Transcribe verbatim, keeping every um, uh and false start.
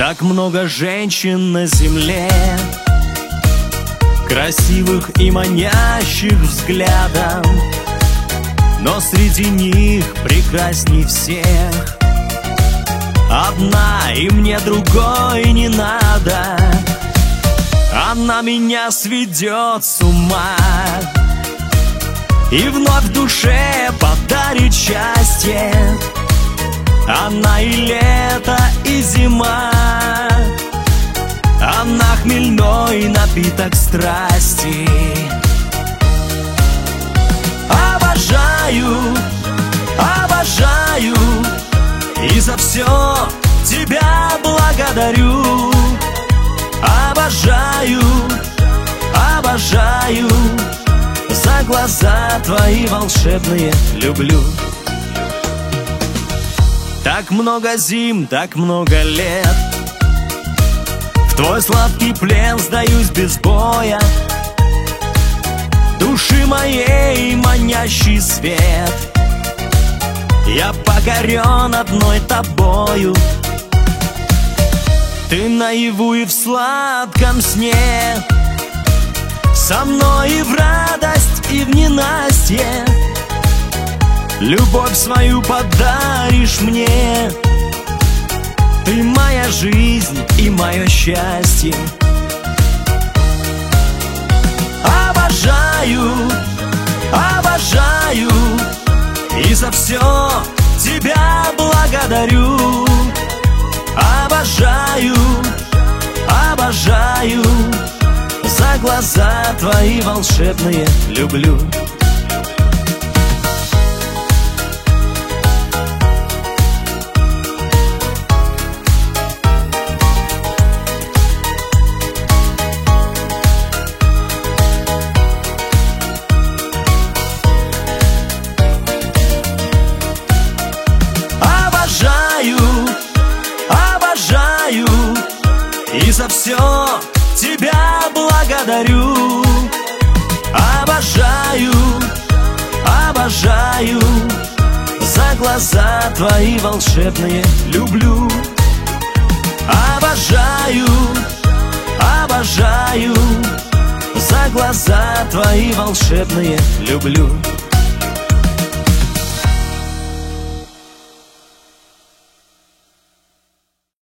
Так много женщин на земле, красивых и манящих взглядом, но среди них прекрасней всех одна, и мне другой не надо. Она меня сведет с ума и вновь в душе подарит счастье. Она и лето, и зима, она хмельной напиток страсти. Обожаю, обожаю, и за все тебя благодарю. Обожаю, обожаю, за глаза твои волшебные люблю. Так много зим, так много лет, в твой сладкий плен сдаюсь без боя. Души моей манящий свет, я покорен одной тобою. Ты наяву и в сладком сне, со мной и в радость, и в ненастье. Любовь свою подаришь мне, ты моя жизнь и мое счастье. Обожаю, обожаю, и за все тебя благодарю. Обожаю, обожаю, за глаза твои волшебные люблю. Обожаю, и за все тебя благодарю. Обожаю, обожаю, за глаза твои волшебные люблю. Обожаю, обожаю, за глаза твои волшебные люблю.